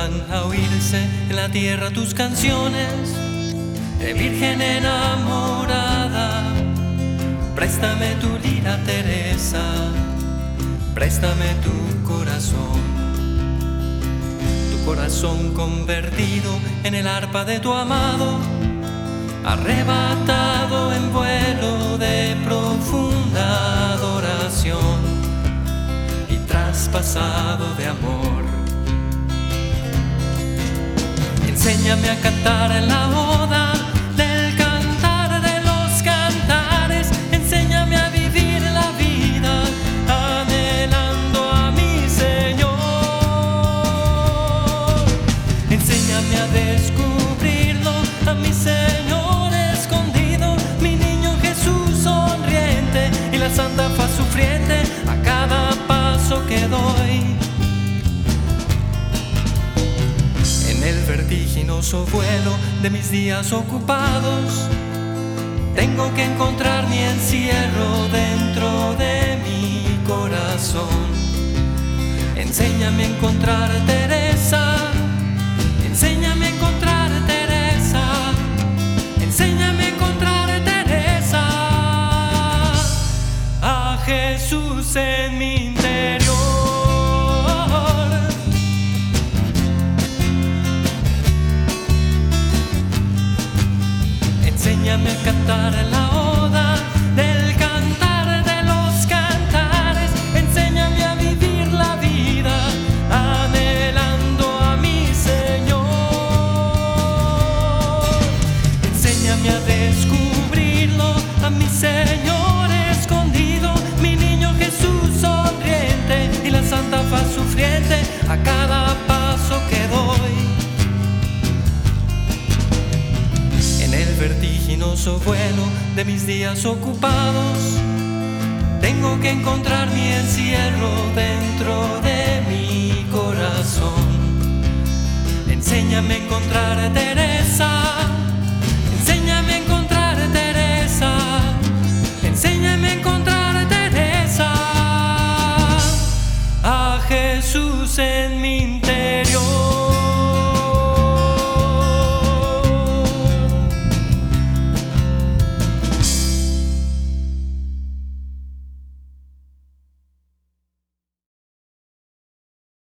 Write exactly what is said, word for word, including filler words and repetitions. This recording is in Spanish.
vuelvan a oírse en la tierra tus canciones de virgen enamorada. Préstame tu lira, Teresa, préstame tu corazón, tu corazón convertido en el arpa de tu amado, arrebatado en vuelo de profunda adoración y traspasado de amor. Enséñame a cantar en la oda del cantar de los cantares. Enséñame a vivir la vida anhelando a mi Señor. Enséñame a descubrirlo, a mi Señor escondido, mi niño Jesús sonriente y la santa faz sufriente a cada paso que doy. En el vertiginoso vuelo de mis días ocupados, tengo que encontrar mi encierro dentro de mi corazón. Enséñame a encontrar, Teresa, enséñame a encontrar, Teresa, enséñame a encontrar, Teresa, a Jesús en mi interior. Enséñame a cantar la oda del cantar de los cantares. Enséñame a vivir la vida anhelando a mi Señor. Enséñame a descubrirlo, a mi Señor escondido, mi niño Jesús sonriente y la santa faz sufriente a cada paso que doy. En el vertiginoso vuelo de mis días ocupados, tengo que encontrar mi encierro dentro de mi corazón. Enséñame a encontrar, Teresa,